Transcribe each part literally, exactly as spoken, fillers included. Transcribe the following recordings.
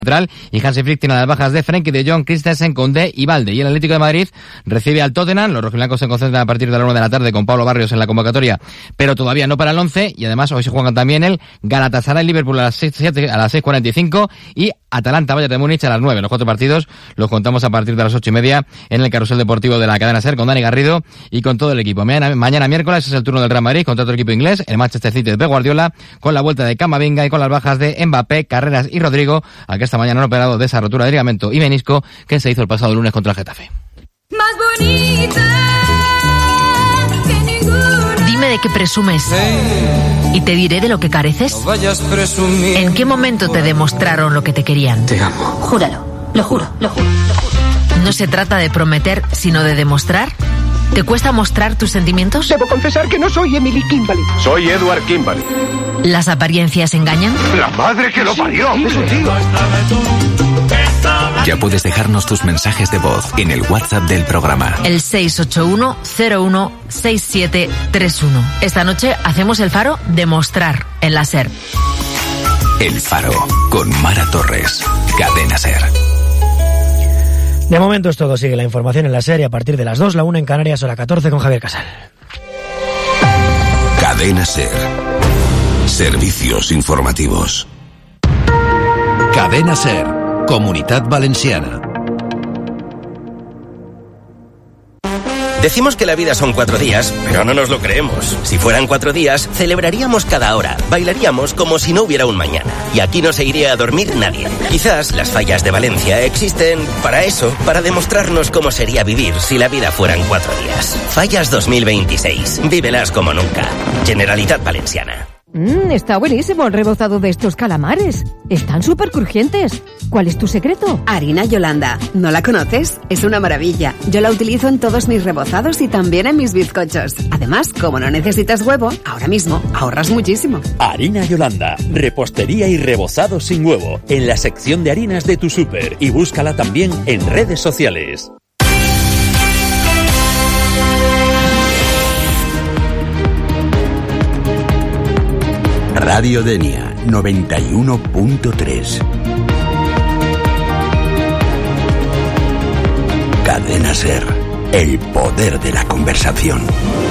central y Hansi Flick tiene las bajas de Frenkie de Jong, Christensen, Koundé y Balde. Y el Atlético de Madrid recibe al Tottenham. Los rojiblancos se concentran a partir de la una de la tarde con Pablo Barrios en la convocatoria, pero todavía no para el once. Y además hoy se juegan también el Galatasaray Liverpool a las seis, siete, a las seis cuarenta y cinco y Atalanta Bayern de Múnich a las nueve. Los cuatro partidos los contamos a partir de las ocho y media en el carrusel deportivo de la cadena SER con Dani Garrido y con todo el equipo. Mañana, mañana miércoles es el turno del Real Madrid contra otro equipo inglés, el Manchester City de Pep Guardiola, con la vuelta de Camavinga y con las bajas de Mbappé, Carreras y Rodrigo, al que esta mañana han operado de esa rotura de ligamento y menisco que se hizo el pasado lunes contra el Getafe. Más bonita que ninguna. Dime de qué presumes. Hey, y te diré de lo que careces. no vayas presumiendo. ¿En qué momento te demostraron lo que te querían? Te amo. Júralo, lo juro, lo juro, lo juro. No se trata de prometer, sino de demostrar. ¿Te cuesta mostrar tus sentimientos? Debo confesar que no soy Emily Kimberly. Soy Edward Kimberly. ¿Las apariencias engañan? ¡La madre que lo parió! Es un tío. Ya puedes dejarnos tus mensajes de voz en el WhatsApp del programa. El seis ocho uno cero uno seis siete tres uno. Esta noche hacemos el faro Demostrar en la SER. El Faro, con Mara Torres. Cadena SER. De momento es todo. Sigue la información en la SER y a partir de las dos, la una en Canarias, hora catorce con Javier Casal. Cadena SER. Servicios informativos. Cadena SER, Comunitat Valenciana. Decimos que la vida son cuatro días, pero no nos lo creemos. Si fueran cuatro días, celebraríamos cada hora, bailaríamos como si no hubiera un mañana. Y aquí no se iría a dormir nadie. Quizás las fallas de Valencia existen para eso, para demostrarnos cómo sería vivir si la vida fueran cuatro días. Fallas dos mil veintiséis. Vívelas como nunca. Generalitat Valenciana. Mmm, está buenísimo el rebozado de estos calamares. Están súper crujientes. ¿Cuál es tu secreto? Harina Yolanda. ¿No la conoces? Es una maravilla. Yo la utilizo en todos mis rebozados y también en mis bizcochos. Además, como no necesitas huevo, ahora mismo ahorras muchísimo. Harina Yolanda. Repostería y rebozado sin huevo. En la sección de harinas de tu súper. Y búscala también en redes sociales. Radio Denia noventa y uno punto tres. Cadena SER, el poder de la conversación.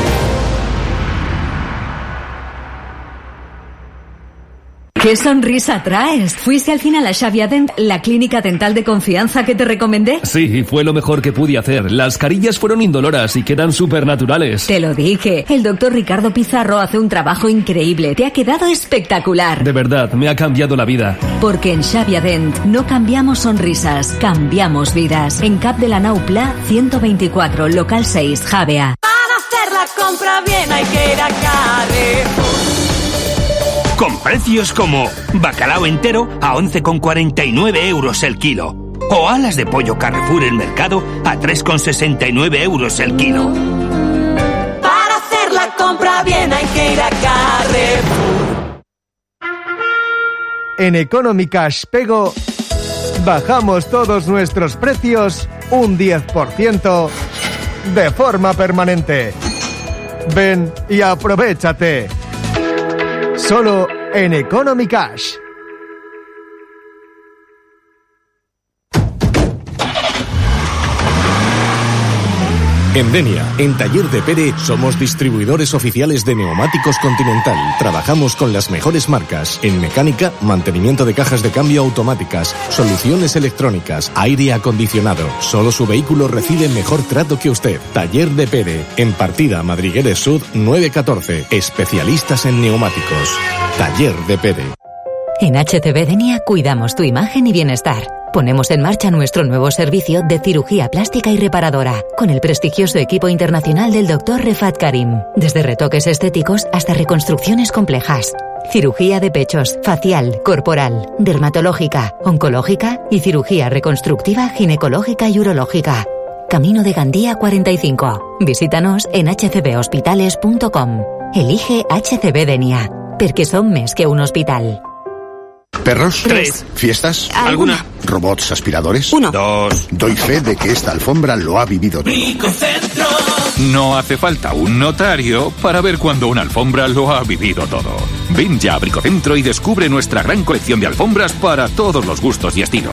¿Qué sonrisa traes? ¿Fuiste al final a Xavier Dent, la clínica dental de confianza que te recomendé? Sí, fue lo mejor que pude hacer. Las carillas fueron indoloras y quedan súper naturales. Te lo dije. El doctor Ricardo Pizarro hace un trabajo increíble. Te ha quedado espectacular. De verdad, me ha cambiado la vida. Porque en Xavier Dent no cambiamos sonrisas, cambiamos vidas. En Cap de la Nau Pla, ciento veinticuatro, local seis, Javea. Para hacer la compra bien hay que ir a Carrefour. Con precios como bacalao entero a once con cuarenta y nueve euros el kilo. O alas de pollo Carrefour el mercado a tres con sesenta y nueve euros el kilo. Para hacer la compra bien hay que ir a Carrefour. En Economy Cash Pego bajamos todos nuestros precios un diez por ciento de forma permanente. Ven y aprovéchate. Solo en Economy Cash. En Denia, en Taller de Pere, somos distribuidores oficiales de neumáticos Continental. Trabajamos con las mejores marcas en mecánica, mantenimiento de cajas de cambio automáticas, soluciones electrónicas, aire acondicionado. Solo su vehículo recibe mejor trato que usted. Taller de Pere, en Partida Madrigueres Sud nueve catorce. Especialistas en neumáticos. Taller de Pere. En H C B Denia cuidamos tu imagen y bienestar. Ponemos en marcha nuestro nuevo servicio de cirugía plástica y reparadora, con el prestigioso equipo internacional del doctor Refat Karim. Desde retoques estéticos hasta reconstrucciones complejas. Cirugía de pechos, facial, corporal, dermatológica, oncológica y cirugía reconstructiva ginecológica y urológica. Camino de Gandía cuarenta y cinco. Visítanos en h c b hospitales punto com. Elige H C B Denia, porque son més que un hospital. ¿Perros? Tres. ¿Fiestas? ¿Alguna? ¿Robots aspiradores? Uno. Dos. Doy fe de que esta alfombra lo ha vivido todo. No hace falta un notario para ver cuando una alfombra lo ha vivido todo. Ven ya a Bricocentro y descubre nuestra gran colección de alfombras para todos los gustos y estilos.